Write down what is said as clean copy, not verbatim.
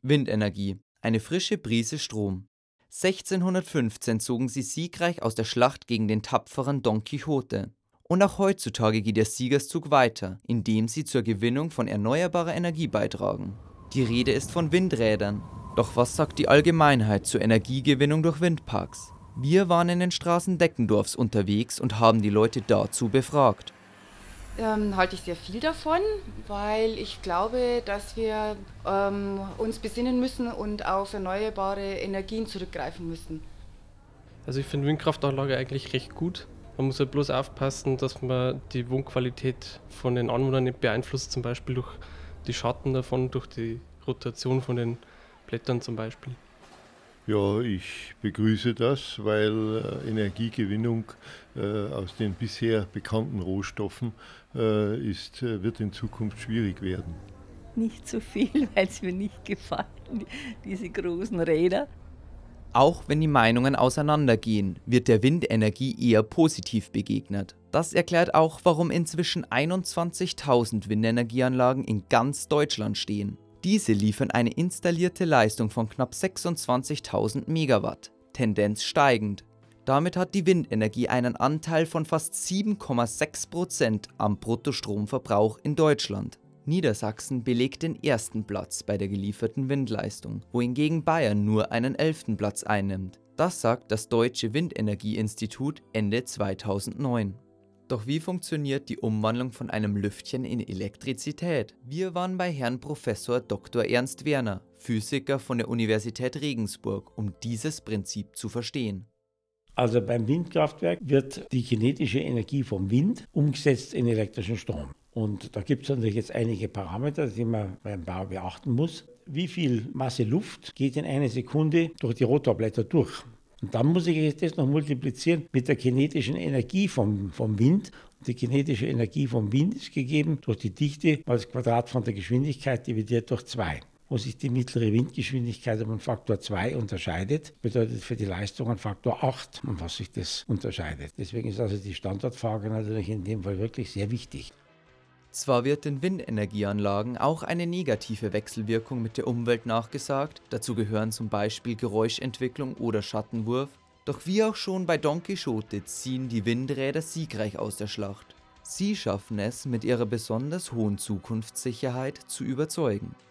Windenergie, eine frische Prise Strom. 1615 zogen sie siegreich aus der Schlacht gegen den tapferen Don Quixote. Und auch heutzutage geht der Siegerszug weiter, indem sie zur Gewinnung von erneuerbarer Energie beitragen. Die Rede ist von Windrädern. Doch was sagt die Allgemeinheit zur Energiegewinnung durch Windparks? Wir waren in den Straßen Deckendorfs unterwegs und haben die Leute dazu befragt. Halte ich sehr viel davon, weil ich glaube, dass wir uns besinnen müssen und auf erneuerbare Energien zurückgreifen müssen. Also ich finde Windkraftanlage eigentlich recht gut. Man muss halt bloß aufpassen, dass man die Wohnqualität von den Anwohnern nicht beeinflusst, zum Beispiel durch die Schatten davon, durch die Rotation von den Blättern zum Beispiel. Ja, ich begrüße das, weil Energiegewinnung aus den bisher bekannten Rohstoffen wird in Zukunft schwierig werden. Nicht so viel, weil es mir nicht gefallen, diese großen Räder. Auch wenn die Meinungen auseinandergehen, wird der Windenergie eher positiv begegnet. Das erklärt auch, warum inzwischen 21.000 Windenergieanlagen in ganz Deutschland stehen. Diese liefern eine installierte Leistung von knapp 26.000 Megawatt, Tendenz steigend. Damit hat die Windenergie einen Anteil von fast 7,6% am Bruttostromverbrauch in Deutschland. Niedersachsen belegt den ersten Platz bei der gelieferten Windleistung, wohingegen Bayern nur einen 11. Platz einnimmt. Das sagt das Deutsche Windenergieinstitut Ende 2009. Doch wie funktioniert die Umwandlung von einem Lüftchen in Elektrizität? Wir waren bei Herrn Professor Dr. Ernst Werner, Physiker von der Universität Regensburg, um dieses Prinzip zu verstehen. Also beim Windkraftwerk wird die kinetische Energie vom Wind umgesetzt in elektrischen Strom. Und da gibt es natürlich jetzt einige Parameter, die man beim Bau beachten muss. Wie viel Masse Luft geht in einer Sekunde durch die Rotorblätter durch? Und dann muss ich jetzt das noch multiplizieren mit der kinetischen Energie vom Wind. Und die kinetische Energie vom Wind ist gegeben durch die Dichte mal das Quadrat von der Geschwindigkeit dividiert durch 2. Wo sich die mittlere Windgeschwindigkeit um einen Faktor 2 unterscheidet, bedeutet für die Leistung ein Faktor 8, um was sich das unterscheidet. Deswegen ist also die Standortfrage natürlich in dem Fall wirklich sehr wichtig. Zwar wird den Windenergieanlagen auch eine negative Wechselwirkung mit der Umwelt nachgesagt, dazu gehören zum Beispiel Geräuschentwicklung oder Schattenwurf, doch wie auch schon bei Don Quixote ziehen die Windräder siegreich aus der Schlacht. Sie schaffen es mit ihrer besonders hohen Zukunftssicherheit zu überzeugen.